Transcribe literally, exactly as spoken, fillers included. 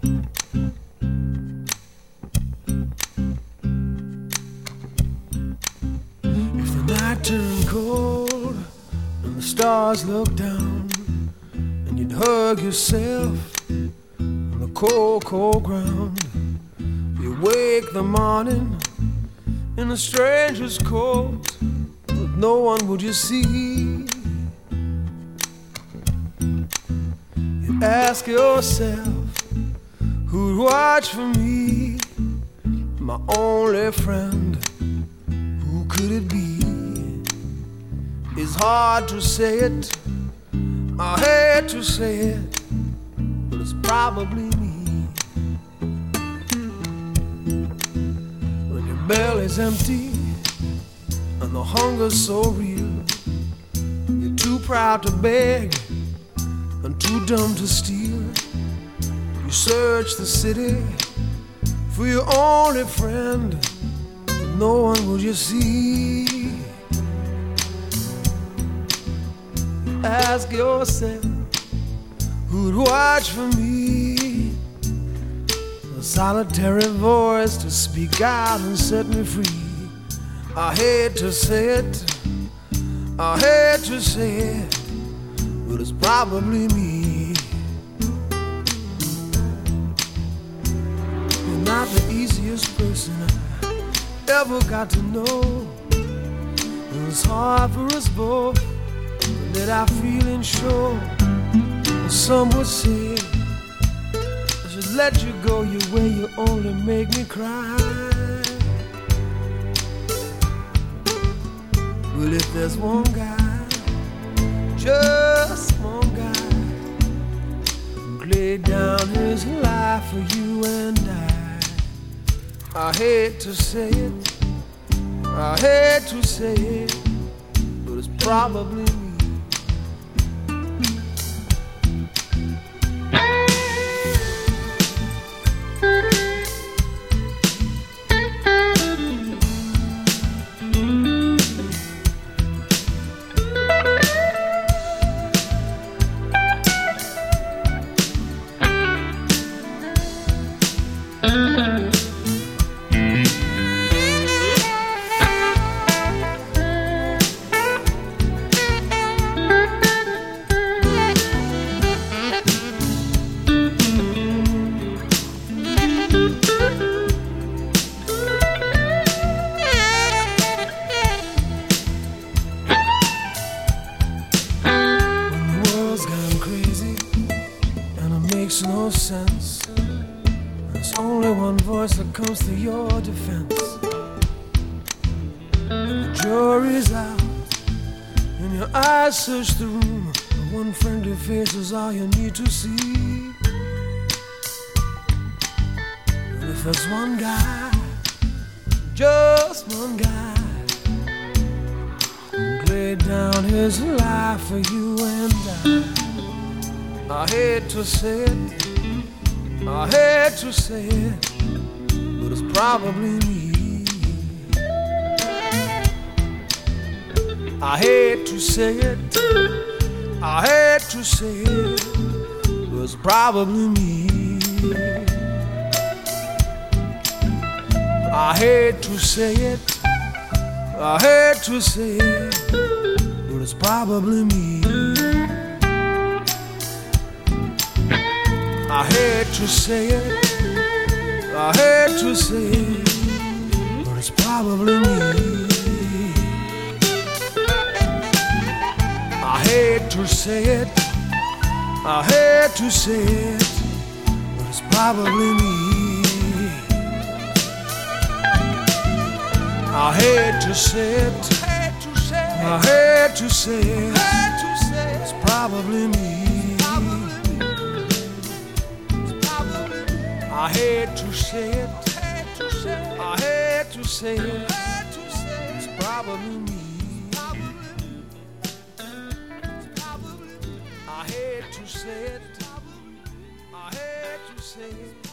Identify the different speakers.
Speaker 1: If the night turned cold and the stars looked down, and you'd hug yourself on the cold, cold ground, you wake the morning in a stranger's coat, but no one would you see. You ask yourself, who'd watch for me? My only friend, who could it be? It's hard to say it, I hate to say it, but it's probably me. When your belly's empty and the hunger's so real, you're too proud to beg and too dumb to steal. You search the city for your only friend, but no one will you see. You ask yourself, who'd watch for me? A solitary voice to speak out and set me free. I hate to say it, I hate to say it, but it's probably me. You're not the easiest person I ever got to know. It was hard for us both, that I feeling sure. Some would say I should let you go your way, you only make me cry. Well, if there's one guy, just one guy, who laid down his life for you and I, I hate to say it, I hate to say it, but it's probably me. Makes no sense. There's only one voice that comes to your defense. And the jury's out, and your eyes search the room. The one friendly face is all you need to see. And if there's one guy, just one guy, who laid down his life for you and I, I hate to say it, I hate to say it, but it's probably me. I hate to say it, I hate to say it, but it's probably me. I hate to say it, I hate to say it, but it's probably me. I hate to say it, I hate to say it, but it's probably me. I hate to say it, I hate to say it, but it's probably me. I hate to say it, I hate to say it, it's probably me. I hate to say it, I hate to say it, it's probably me. I hate to say it, I hate to say it.